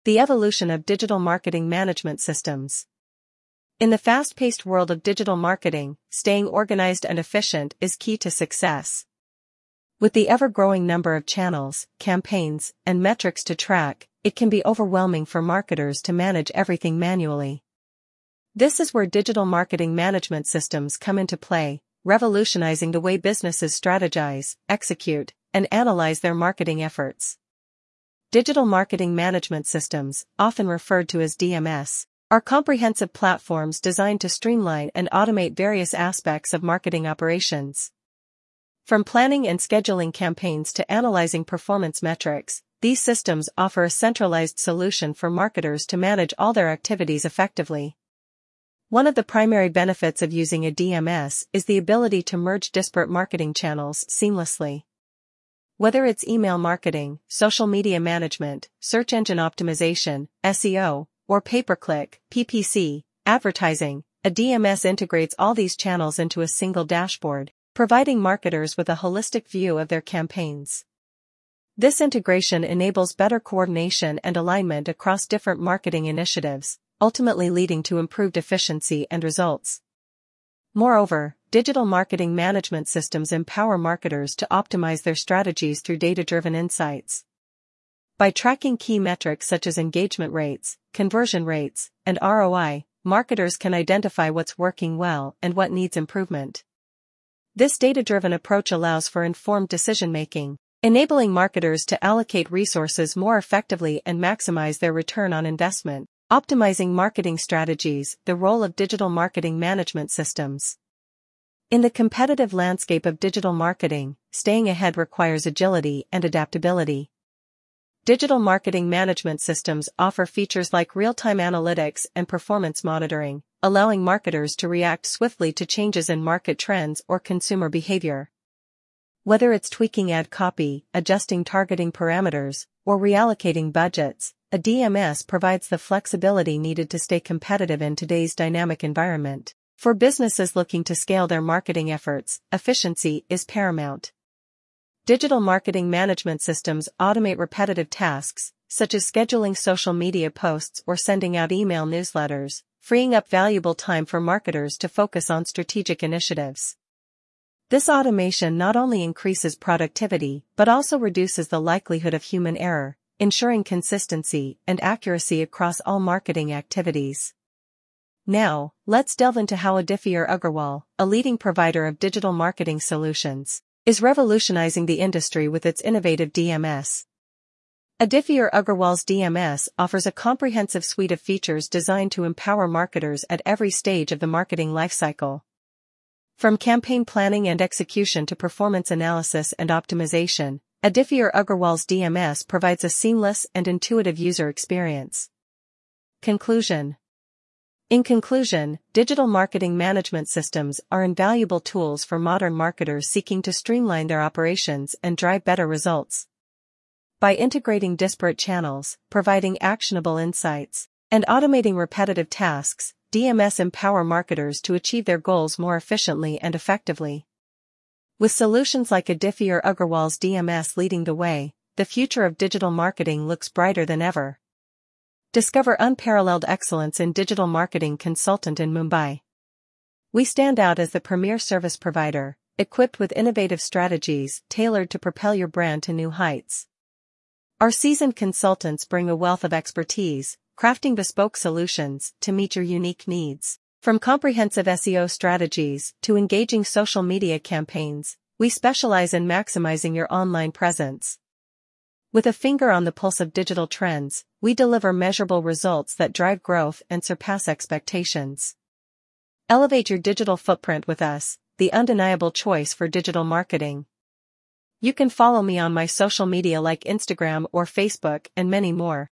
The evolution of digital marketing management systems. In the fast-paced world of digital marketing, staying organized and efficient is key to success. With the ever-growing number of channels, campaigns, and metrics to track, it can be overwhelming for marketers to manage everything manually. This is where digital marketing management systems come into play, revolutionizing the way businesses strategize, execute, and analyze their marketing efforts. Digital marketing management systems, often referred to as DMS, are comprehensive platforms designed to streamline and automate various aspects of marketing operations. From planning and scheduling campaigns to analyzing performance metrics, these systems offer a centralized solution for marketers to manage all their activities effectively. One of the primary benefits of using a DMS is the ability to merge disparate marketing channels seamlessly. Whether it's email marketing, social media management, search engine optimization, SEO, or pay-per-click, PPC, advertising, a DMS integrates all these channels into a single dashboard, providing marketers with a holistic view of their campaigns. This integration enables better coordination and alignment across different marketing initiatives, ultimately leading to improved efficiency and results. Moreover, digital marketing management systems empower marketers to optimize their strategies through data-driven insights. By tracking key metrics such as engagement rates, conversion rates, and ROI, marketers can identify what's working well and what needs improvement. This data-driven approach allows for informed decision-making, enabling marketers to allocate resources more effectively and maximize their return on investment. Optimizing marketing strategies, the role of digital marketing management systems. In the competitive landscape of digital marketing, staying ahead requires agility and adaptability. Digital marketing management systems offer features like real-time analytics and performance monitoring, allowing marketers to react swiftly to changes in market trends or consumer behavior. Whether it's tweaking ad copy, adjusting targeting parameters, or reallocating budgets, a DMS provides the flexibility needed to stay competitive in today's dynamic environment. For businesses looking to scale their marketing efforts, efficiency is paramount. Digital marketing management systems automate repetitive tasks, such as scheduling social media posts or sending out email newsletters, freeing up valuable time for marketers to focus on strategic initiatives. This automation not only increases productivity but also reduces the likelihood of human error, ensuring consistency and accuracy across all marketing activities. Now, let's delve into how Adiffier Aggarwal, a leading provider of digital marketing solutions, is revolutionizing the industry with its innovative DMS. Adiffier Aggarwal's DMS offers a comprehensive suite of features designed to empower marketers at every stage of the marketing lifecycle. From campaign planning and execution to performance analysis and optimization, Adiffier Aggarwal's DMS provides a seamless and intuitive user experience. Conclusion. In conclusion, digital marketing management systems are invaluable tools for modern marketers seeking to streamline their operations and drive better results. By integrating disparate channels, providing actionable insights, and automating repetitive tasks, DMS empower marketers to achieve their goals more efficiently and effectively. With solutions like Adiffier Aggarwal's DMS leading the way, the future of digital marketing looks brighter than ever. Discover unparalleled excellence in digital marketing consultant in Mumbai. We stand out as the premier service provider, equipped with innovative strategies tailored to propel your brand to new heights. Our seasoned consultants bring a wealth of expertise, crafting bespoke solutions to meet your unique needs. From comprehensive SEO strategies to engaging social media campaigns, we specialize in maximizing your online presence. With a finger on the pulse of digital trends, we deliver measurable results that drive growth and surpass expectations. Elevate your digital footprint with us, the undeniable choice for digital marketing. You can follow me on my social media like Instagram or Facebook and many more.